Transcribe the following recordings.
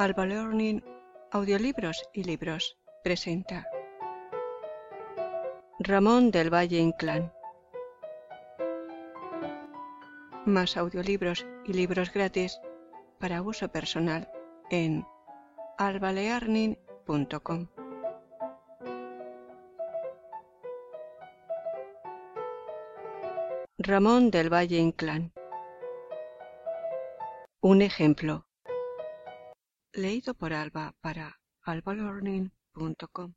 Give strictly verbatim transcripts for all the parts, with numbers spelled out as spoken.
Alba Learning, Audiolibros y Libros presenta Ramón del Valle Inclán. Más audiolibros y libros gratis para uso personal en alba learning punto com. Ramón del Valle Inclán. Un ejemplo. Leído por Alba para alba learning punto com.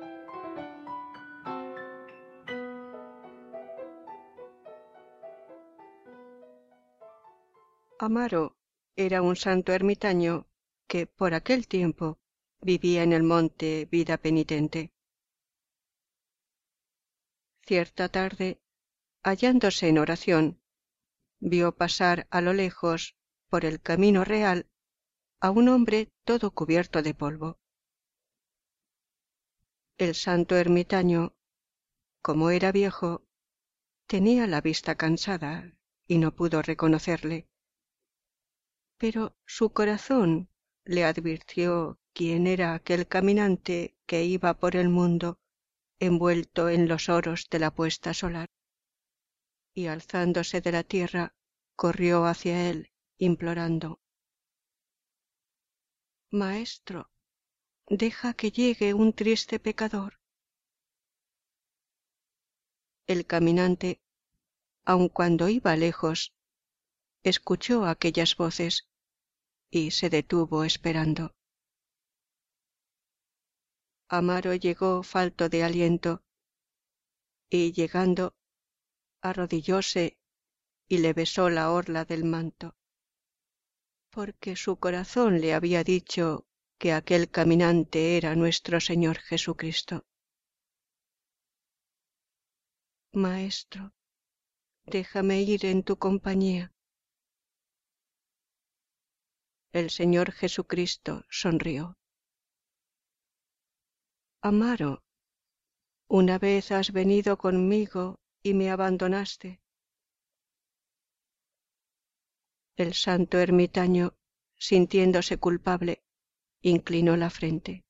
Amaro era un santo ermitaño que por aquel tiempo vivía en el monte Vida Penitente. Cierta tarde, hallándose en oración, vio pasar a lo lejos, por el camino real, a un hombre todo cubierto de polvo. El santo ermitaño, como era viejo, tenía la vista cansada y no pudo reconocerle. Pero su corazón le advirtió quién era aquel caminante que iba por el mundo envuelto en los oros de la puesta solar, y alzándose de la tierra corrió hacia él implorando: Maestro, deja que llegue un triste pecador. El caminante, aun cuando iba lejos, escuchó aquellas voces y se detuvo esperando. Amaro llegó falto de aliento, y llegando, arrodillóse y le besó la orla del manto, porque su corazón le había dicho que aquel caminante era nuestro Señor Jesucristo. Maestro, déjame ir en tu compañía. El Señor Jesucristo sonrió. Amaro, una vez has venido conmigo y me abandonaste. El santo ermitaño, sintiéndose culpable, inclinó la frente.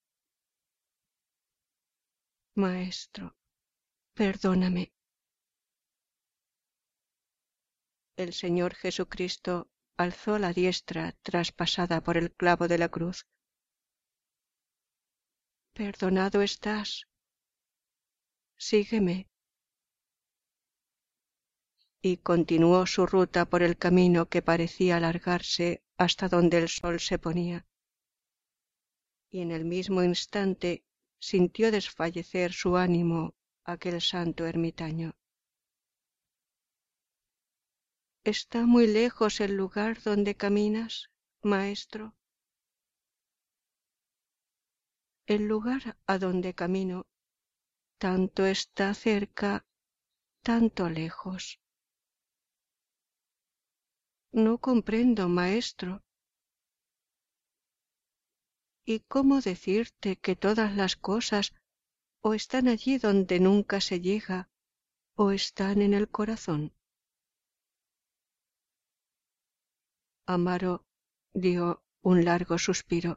Maestro, perdóname. El Señor Jesucristo alzó la diestra traspasada por el clavo de la cruz. Perdonado estás. Sígueme. Y continuó su ruta por el camino que parecía alargarse hasta donde el sol se ponía. Y en el mismo instante sintió desfallecer su ánimo aquel santo ermitaño. ¿Está muy lejos el lugar donde caminas, maestro? El lugar a donde camino tanto está cerca, tanto lejos. No comprendo, maestro. ¿Y cómo decirte que todas las cosas o están allí donde nunca se llega, o están en el corazón? Amaro dio un largo suspiro.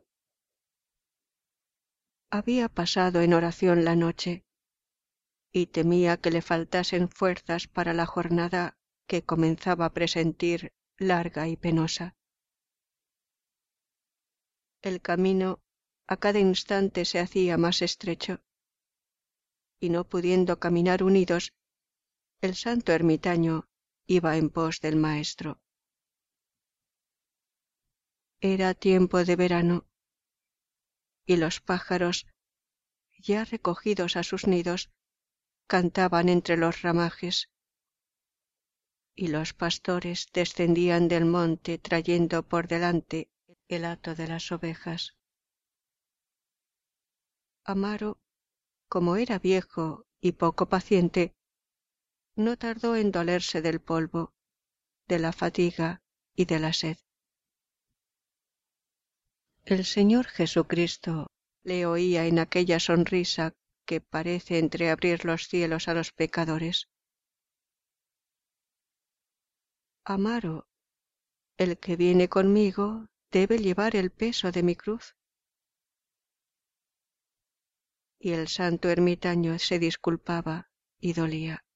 Había pasado en oración la noche, y temía que le faltasen fuerzas para la jornada que comenzaba a presentir larga y penosa. El camino a cada instante se hacía más estrecho, y no pudiendo caminar unidos, el santo ermitaño iba en pos del maestro. Era tiempo de verano, y los pájaros, ya recogidos a sus nidos, cantaban entre los ramajes, y los pastores descendían del monte trayendo por delante el hato de las ovejas. Amaro, como era viejo y poco paciente, no tardó en dolerse del polvo, de la fatiga y de la sed. El Señor Jesucristo le oía en aquella sonrisa que parece entreabrir los cielos a los pecadores. Amaro, el que viene conmigo, debe llevar el peso de mi cruz. Y el santo ermitaño se disculpaba y dolía.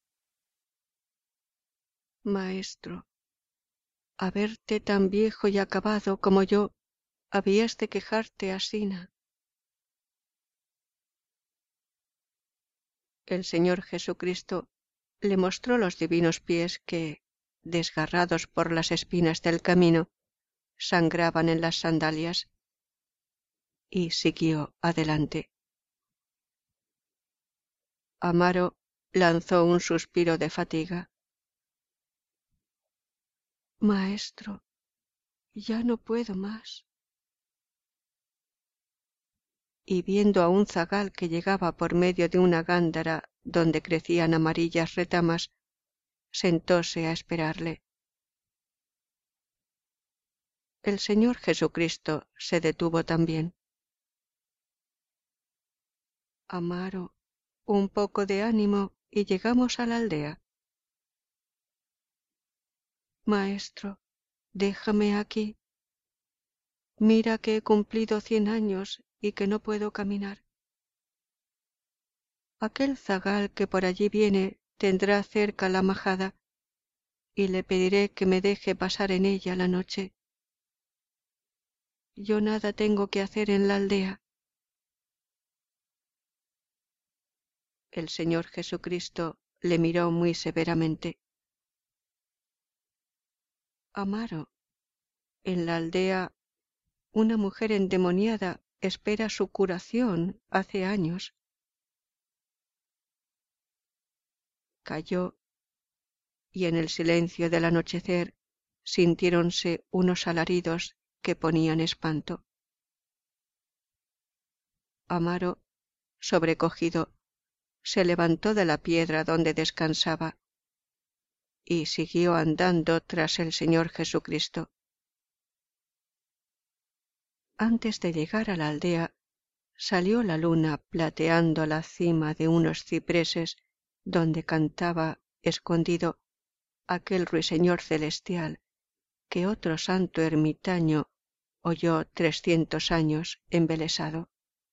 Maestro, a verte tan viejo y acabado como yo, habías de quejarte asina. El Señor Jesucristo le mostró los divinos pies que, desgarrados por las espinas del camino, sangraban en las sandalias, y siguió adelante. Amaro lanzó un suspiro de fatiga. Maestro, ya no puedo más. Y viendo a un zagal que llegaba por medio de una gándara donde crecían amarillas retamas, sentóse a esperarle. El Señor Jesucristo se detuvo también. Amaro, un poco de ánimo y llegamos a la aldea. Maestro, déjame aquí. Mira que he cumplido cien años y que no puedo caminar. Aquel zagal que por allí viene tendrá cerca la majada, y le pediré que me deje pasar en ella la noche. Yo nada tengo que hacer en la aldea. El Señor Jesucristo le miró muy severamente. Amaro, en la aldea una mujer endemoniada espera su curación hace años. Calló, y en el silencio del anochecer sintiéronse unos alaridos que ponían espanto. Amaro, sobrecogido, se levantó de la piedra donde descansaba y siguió andando tras el Señor Jesucristo. Antes de llegar a la aldea, salió la luna plateando la cima de unos cipreses donde cantaba escondido aquel ruiseñor celestial que otro santo ermitaño oyó trescientos años embelesado.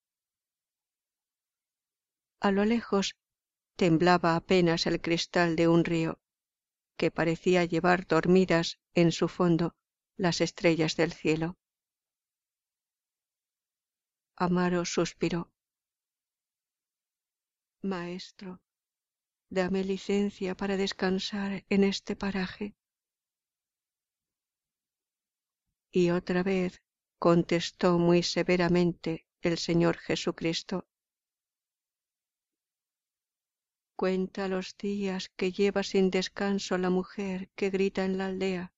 A lo lejos temblaba apenas el cristal de un río que parecía llevar dormidas en su fondo las estrellas del cielo. Amaro suspiró. Maestro, dame licencia para descansar en este paraje. Y otra vez contestó muy severamente el Señor Jesucristo. Cuenta los días que lleva sin descanso la mujer que grita en la aldea.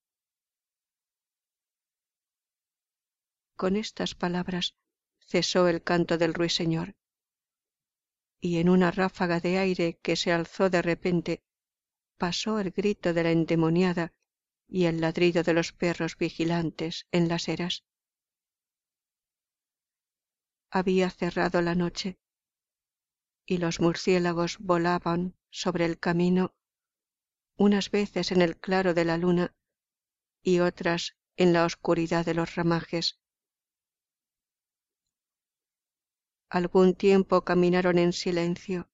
Con estas palabras cesó el canto del ruiseñor, y en una ráfaga de aire que se alzó de repente pasó el grito de la endemoniada y el ladrido de los perros vigilantes en las eras. Había cerrado la noche, y los murciélagos volaban sobre el camino, unas veces en el claro de la luna y otras en la oscuridad de los ramajes. Algún tiempo caminaron en silencio.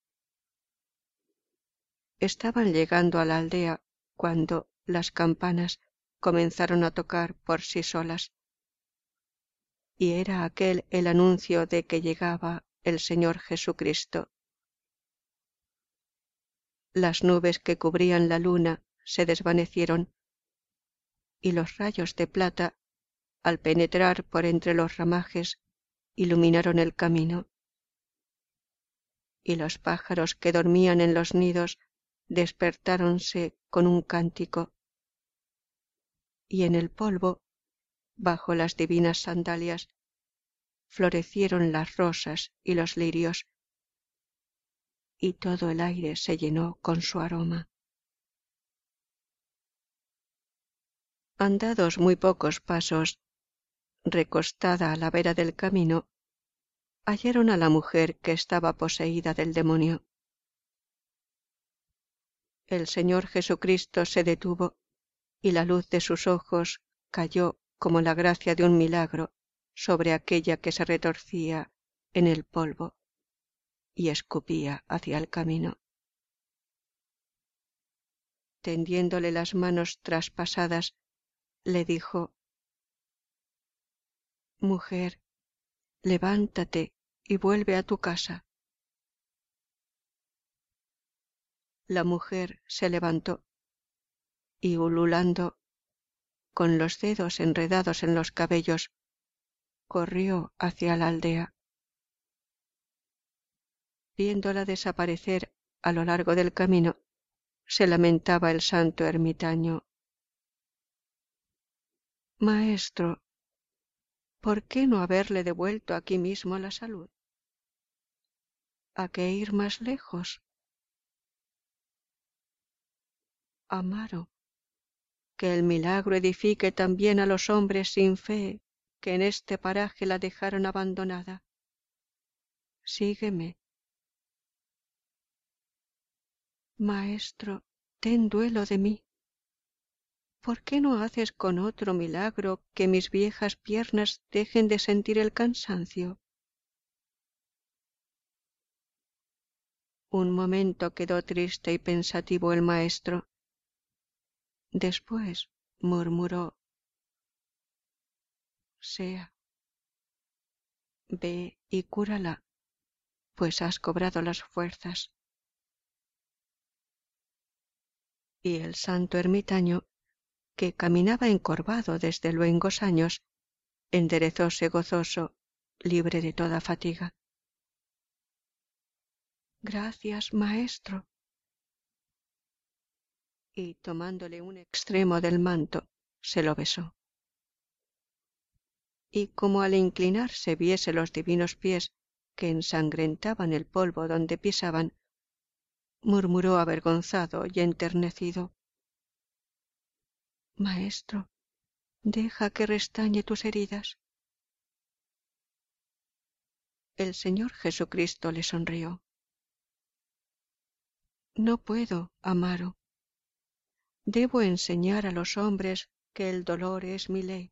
Estaban llegando a la aldea cuando las campanas comenzaron a tocar por sí solas, y era aquel el anuncio de que llegaba el Señor Jesucristo. Las nubes que cubrían la luna se desvanecieron, y los rayos de plata, al penetrar por entre los ramajes, iluminaron el camino. Y los pájaros que dormían en los nidos despertáronse con un cántico, y en el polvo, bajo las divinas sandalias, florecieron las rosas y los lirios, y todo el aire se llenó con su aroma. Andados muy pocos pasos, recostada a la vera del camino, hallaron a la mujer que estaba poseída del demonio. El Señor Jesucristo se detuvo, y la luz de sus ojos cayó como la gracia de un milagro sobre aquella que se retorcía en el polvo y escupía hacia el camino. Tendiéndole las manos traspasadas, le dijo: «Mujer, levántate y vuelve a tu casa». La mujer se levantó y, ululando, con los dedos enredados en los cabellos, corrió hacia la aldea. Viéndola desaparecer a lo largo del camino, se lamentaba el santo ermitaño: «Maestro, ¿por qué no haberle devuelto aquí mismo la salud? ¿A qué ir más lejos? Amaro, que el milagro edifique también a los hombres sin fe que en este paraje la dejaron abandonada. Sígueme. Maestro, ten duelo de mí. ¿Por qué no haces con otro milagro que mis viejas piernas dejen de sentir el cansancio?» Un momento quedó triste y pensativo el maestro. Después murmuró: «Sea. Ve y cúrala, pues has cobrado las fuerzas». Y el santo ermitaño, que caminaba encorvado desde luengos años, enderezóse gozoso, libre de toda fatiga. «Gracias, maestro». Y tomándole un extremo del manto, se lo besó. Y como al inclinarse viese los divinos pies que ensangrentaban el polvo donde pisaban, murmuró avergonzado y enternecido: «Maestro, deja que restañe tus heridas». El Señor Jesucristo le sonrió: «No puedo, Amaro. Debo enseñar a los hombres que el dolor es mi ley».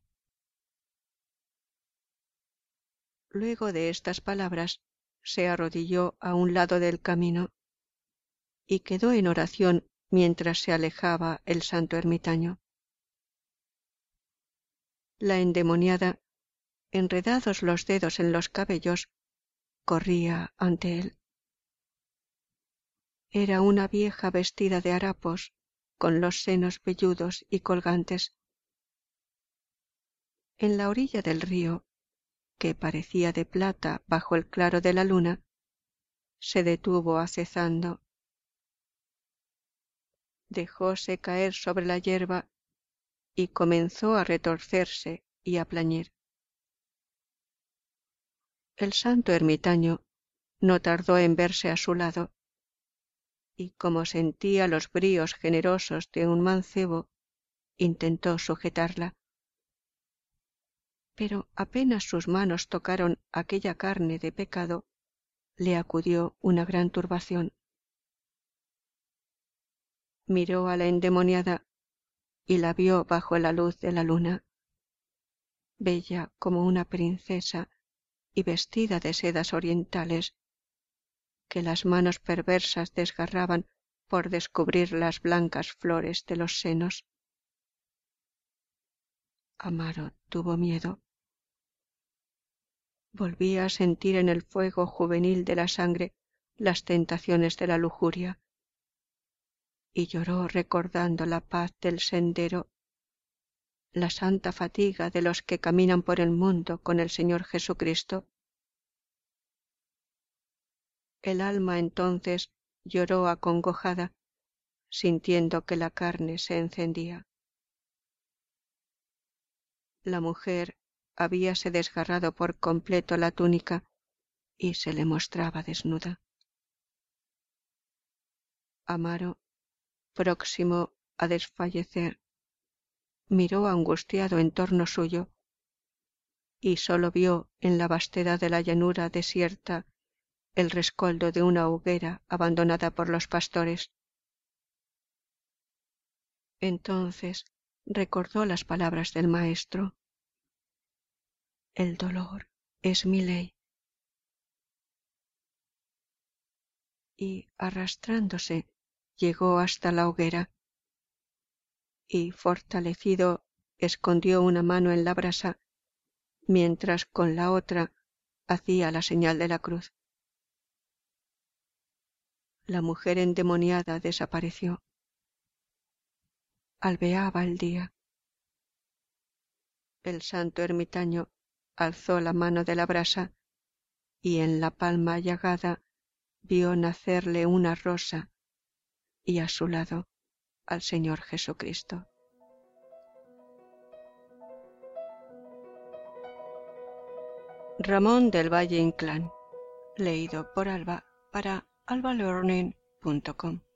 Luego de estas palabras se arrodilló a un lado del camino y quedó en oración mientras se alejaba el santo ermitaño. La endemoniada, enredados los dedos en los cabellos, corría ante él. Era una vieja vestida de harapos, con los senos velludos y colgantes. En la orilla del río, que parecía de plata bajo el claro de la luna, se detuvo acezando. Dejóse caer sobre la hierba y comenzó a retorcerse y a plañir. El santo ermitaño no tardó en verse a su lado, y como sentía los bríos generosos de un mancebo, intentó sujetarla. Pero apenas sus manos tocaron aquella carne de pecado, le acudió una gran turbación. Miró a la endemoniada y la vio bajo la luz de la luna, bella como una princesa y vestida de sedas orientales, que las manos perversas desgarraban por descubrir las blancas flores de los senos. Amaro tuvo miedo. Volvía a sentir en el fuego juvenil de la sangre las tentaciones de la lujuria, y lloró recordando la paz del sendero, la santa fatiga de los que caminan por el mundo con el Señor Jesucristo. El alma entonces lloró acongojada, sintiendo que la carne se encendía. La mujer habíase desgarrado por completo la túnica y se le mostraba desnuda. Amaro, próximo a desfallecer, miró angustiado en torno suyo y sólo vio en la vastedad de la llanura desierta el rescoldo de una hoguera abandonada por los pastores. Entonces recordó las palabras del maestro: El dolor es mi ley. Y arrastrándose llegó hasta la hoguera y, fortalecido, escondió una mano en la brasa, mientras con la otra hacía la señal de la cruz. La mujer endemoniada desapareció. Albeaba el día. El santo ermitaño alzó la mano de la brasa y en la palma llagada vio nacerle una rosa y a su lado al Señor Jesucristo. Ramón del Valle Inclán, leído por Alba para alba learning punto com.